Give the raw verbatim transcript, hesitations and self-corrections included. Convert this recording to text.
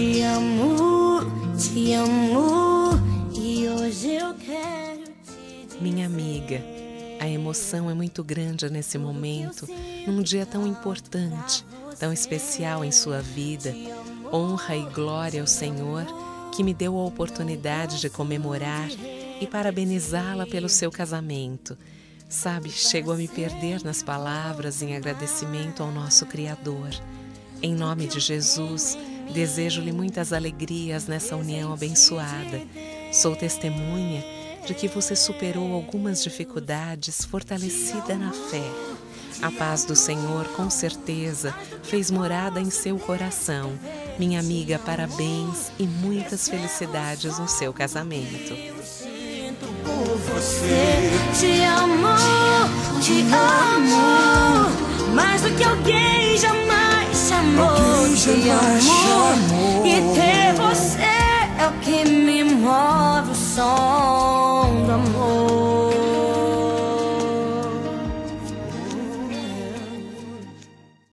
te amo, te amo, e hoje eu quero te dizer. Minha amiga, a emoção é muito grande nesse momento, num dia tão importante, tão especial em sua vida. Honra e glória ao Senhor, que me deu a oportunidade de comemorar e parabenizá-la pelo seu casamento. Sabe, chego a me perder nas palavras em agradecimento ao nosso Criador. Em nome de Jesus, desejo-lhe muitas alegrias nessa união abençoada. Sou testemunha de que você superou algumas dificuldades fortalecida na fé. A paz do Senhor, com certeza, fez morada em seu coração. Minha amiga, parabéns e muitas felicidades no seu casamento. Por você, te amo, te amo, mais do que alguém jamais te amou. Te amo, e ter você é o que me move, o som do amor.